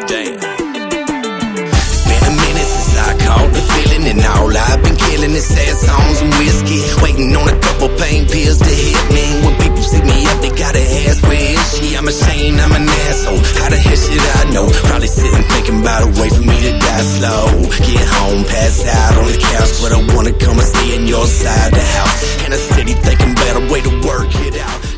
Damn. It's been a minute since I caught the feeling, and all I've been killing is sad songs and whiskey, waiting on a couple pain pills to hit me. When people see me up, they gotta ask, where is she? I'm ashamed, I'm an asshole. How the hell should I know? Probably sitting thinking about a way for me to die slow. Get home, pass out on the couch, but I wanna come and stay in your side of the house. And a city thinking about a way to work it out.